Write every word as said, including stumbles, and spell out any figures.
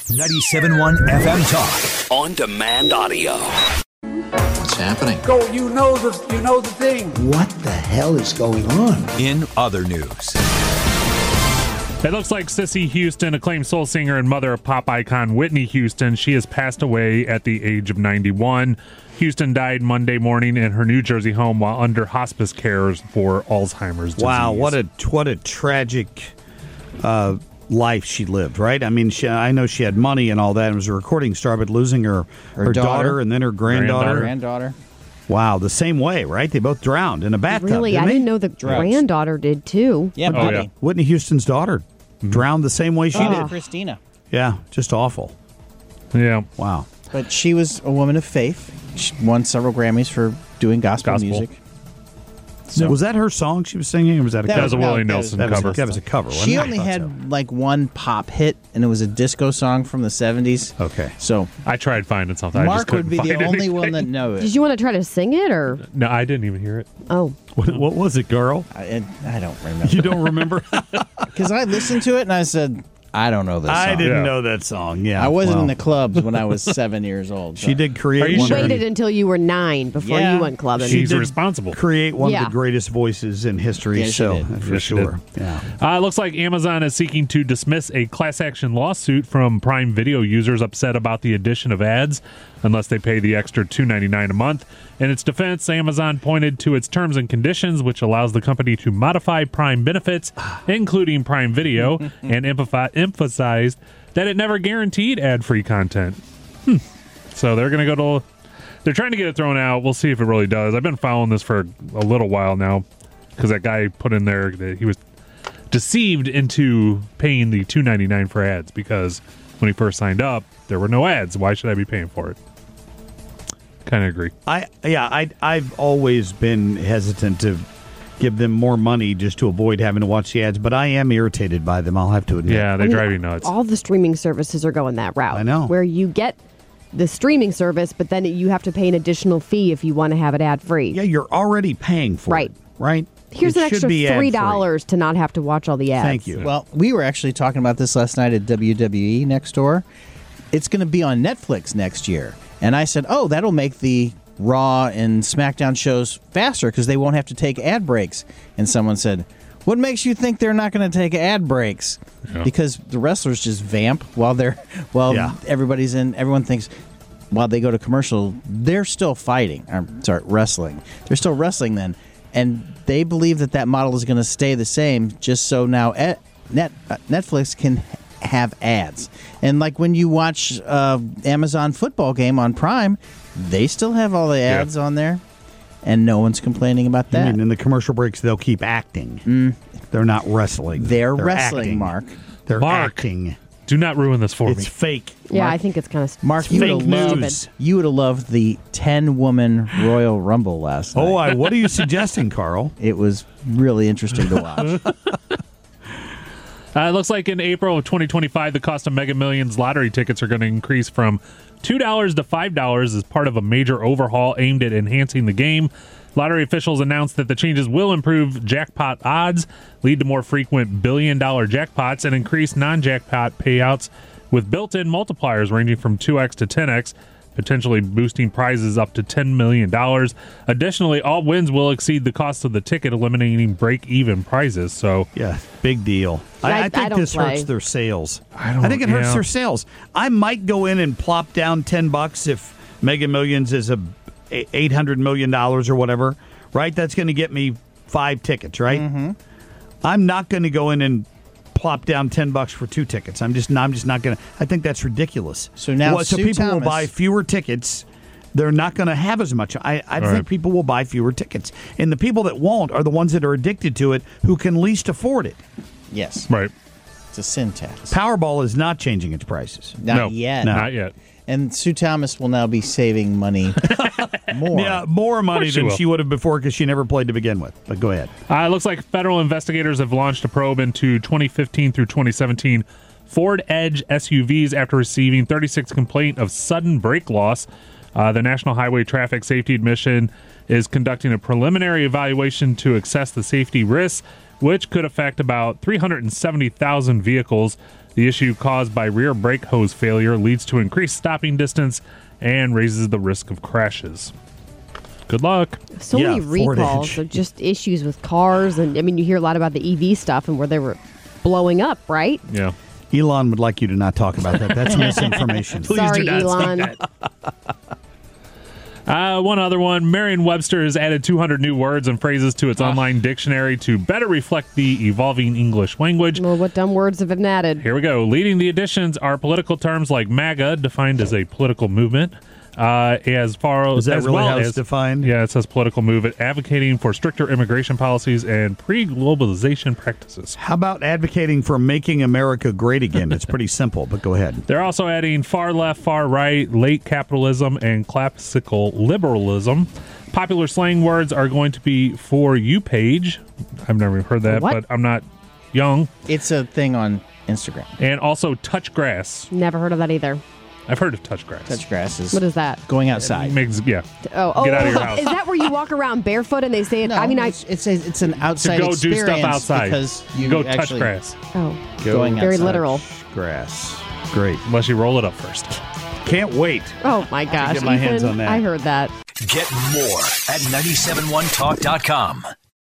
ninety-seven point one F M Talk. On demand audio. What's happening? Go, you know the you know the thing. What the hell is going on? In other news. It looks like Cissy Houston, acclaimed soul singer and mother of pop icon Whitney Houston, she has passed away at the age of ninety-one. Houston died Monday morning in her New Jersey home while under hospice care for Alzheimer's disease. Wow, what a what a tragic uh, life she lived, right? I mean, she, I know she had money and all that and was a recording star, but losing her, her, her daughter, daughter and then her granddaughter. Granddaughter. Wow, the same way, right? They both drowned in a bathtub. Really? Didn't I they? didn't know the Drugs. granddaughter did too. Yeah, Oh, Whitney. yeah. Whitney Houston's daughter mm-hmm. drowned the same way she Oh, did. Christina. Yeah, just awful. Yeah. Wow. But she was a woman of faith. She won several Grammys for doing gospel, Gospel. music. So, was that her song she was singing, or was that a That That cover? was a no, Willie that Nelson that, was, cover. that was a cover. wasn't She it? only I thought had so. like one pop hit, and it was a disco song from the seventies. Okay. So I tried finding something. I just Mark couldn't would be the find only anything. one that knows Did it. you want to try to sing it or? No, I didn't even hear it. Oh, What, what was it, girl? I, I don't remember. You don't remember? Because I listened to it, and I said, I don't know this song. I didn't Yeah. know that song. Yeah, I wasn't well, in the clubs when I was seven years old. She so- did create. Are you you one sure? of the- waited until you were nine before Yeah. you went clubbing. She's did responsible. create one Yeah. of the greatest voices in history. Yeah, she so did. for Yes, she sure. did. Yeah. Uh, it looks like Amazon is seeking to dismiss a class action lawsuit from Prime Video users upset about the addition of ads unless they pay the extra two dollars and ninety-nine cents a month. In its defense, Amazon pointed to its terms and conditions, which allows the company to modify Prime benefits, including Prime Video, and emph- emphasized that it never guaranteed ad-free content. Hmm. So they're going to go to... They're trying to get it thrown out. We'll see if it really does. I've been following this for a little while now because that guy put in there that he was deceived into paying the two dollars and ninety-nine cents for ads because when he first signed up, there were no ads. Why should I be paying for it? Kind of agree. I yeah. I I've always been hesitant to give them more money just to avoid having to watch the ads, but I am irritated by them. I'll have to admit. Yeah, they I mean, drive you nuts. All the streaming services are going that route. I know. Where you get the streaming service, but then you have to pay an additional fee if you want to have it ad free. Yeah, you're already paying for Right. it, right? Here's It an should extra be ad-free. three dollars to not have to watch all the ads. Thank you. Well, we were actually talking about this last night at W W E Next Door. It's going to be on Netflix next year. And I said, oh, that'll make the Raw and SmackDown shows faster because they won't have to take ad breaks. And someone said, what makes you think they're not going to take ad breaks? Yeah. Because the wrestlers just vamp while they're while Yeah. everybody's in. Everyone thinks while they go to commercial, they're still fighting. I'm sorry, wrestling. They're still wrestling then. And they believe that that model is going to stay the same just so now et, net, uh, Netflix can have ads. And like when you watch uh, Amazon football game on Prime, they still have all the ads on there, and no one's complaining about I that. mean, in the commercial breaks, they'll keep acting. They're not wrestling. They're wrestling, acting. Mark. They're Mark. acting. Do not ruin this for It's me. fake. Yeah, Mark- I think it's kind of Mark, you would Fake have loved news. you would have loved the ten woman Royal Rumble last night. Oh, I, what are you suggesting, Carl? It was really interesting to watch. Uh, it looks like in April of twenty twenty-five, the cost of Mega Millions lottery tickets are going to increase from two dollars to five dollars as part of a major overhaul aimed at enhancing the game. Lottery officials announced that the changes will improve jackpot odds, lead to more frequent billion-dollar jackpots, and increase non-jackpot payouts with built-in multipliers ranging from two x to ten x, potentially boosting prizes up to ten million dollars. Additionally, all wins will exceed the cost of the ticket, eliminating break-even prizes. So, Yeah, big deal. I, I- I I think don't this play. hurts their sales. I don't- think it hurts yeah. their sales. I might go in and plop down ten bucks if Mega Millions is a eight hundred million dollars or whatever. Right, that's going to get me five tickets. Right. Mm-hmm. I'm not going to go in and plop down ten bucks for two tickets. I'm just, I'm just not going to. I think that's ridiculous. So now Well, so Sue people will Thomas- buy fewer tickets. They're not going to have as much. I, I think right. people will buy fewer tickets, and the people that won't are the ones that are addicted to it, who can least afford it. Yes, right. it's a sin tax. Powerball is not changing its prices. Not no, yet. Not yet. And Sue Thomas will now be saving money more. Yeah, more money Of course she than will. she would have before because she never played to begin with. But go ahead. Uh, it looks like federal investigators have launched a probe into twenty fifteen through twenty seventeen Ford Edge S U Vs after receiving thirty-six complaints of sudden brake loss. Uh, the National Highway Traffic Safety Administration is conducting a preliminary evaluation to assess the safety risks, which could affect about three hundred seventy thousand vehicles. The issue caused by rear brake hose failure leads to increased stopping distance and raises the risk of crashes. Good luck. So Yeah, many Ford recalls Edge. of just issues with cars. And I mean, you hear a lot about the E V stuff and where they were blowing up, right? Yeah. Elon would like you to not talk about that. That's misinformation. Please Sorry, do not Elon. say that. Uh, one other one. Merriam-Webster has added two hundred new words and phrases to its online dictionary to better reflect the evolving English language. Well, what dumb words have been added? Here we go. Leading the additions are political terms like MAGA, defined as a political movement. Uh, as far Is that as really well how it's as, defined? Yeah, it says political movement advocating for stricter immigration policies and pre-globalization practices. How about advocating for making America great again? It's pretty simple, but go ahead. They're also adding far left, far right, late capitalism, and classical liberalism. Popular slang words are going to be for you page. I've never heard that, What? but I'm not young. It's a thing on Instagram. And also touch grass. Never heard of that either. I've heard of touch grass. Touch grass is What is that? going outside. Makes, yeah. Oh, oh, Get out of your house. Is that where you walk around barefoot and they say it? No, I mean, I. it's it's, a, it's an To outside go do experience stuff outside. because you go touch actually grass. Oh, going very outside. literal. Grass. Great. Unless you roll it up first. Can't wait. Oh my gosh, get my hands Ethan, on that. I heard that. Get more at nine seven one talk dot com.